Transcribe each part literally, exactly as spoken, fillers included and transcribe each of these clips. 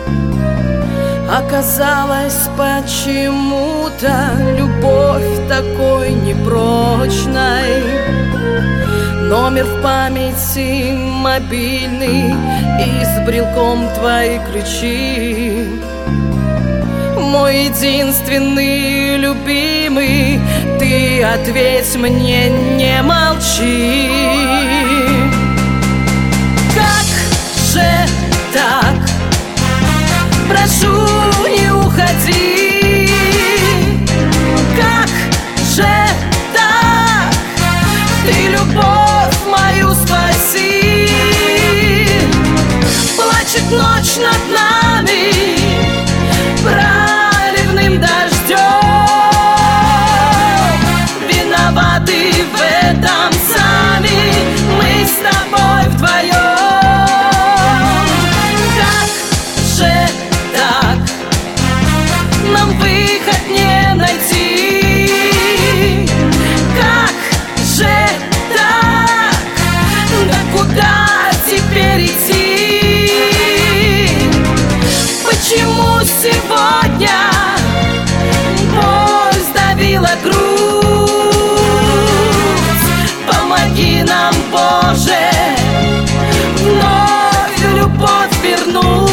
Оказалось, почему-то любовь такой непрочной. Номер в памяти мобильный и с брелком твои ключи. Мой единственный любимый, ты ответь мне, не молчи. Как же так? Прошу, не уходи. Как же так? Ты любовь мою спаси. Плачет ночь над нами проливным дождем. Виноваты в этом сами мы с тобой вдвоем. Как же так? Нам выход не найти. Как же так? Да куда теперь идти? Почему сегодня боль сдавила грудь? Помоги нам, Боже, вновь любовь вернуть.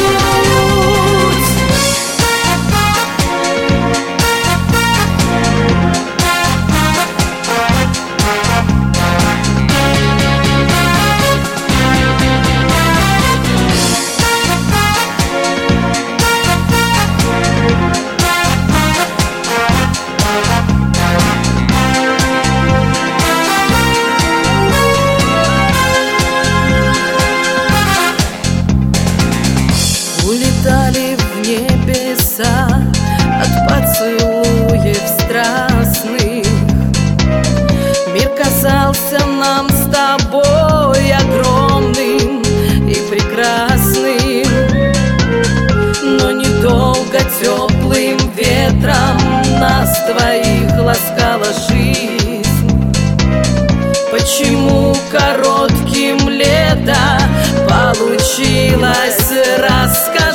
Улетали в небеса от поцелуев страстных. Мир казался нам с тобой огромным и прекрасным, но недолго теплым ветром нас двоих ласкала жизнь. Почему коротким лето получилось рассказать?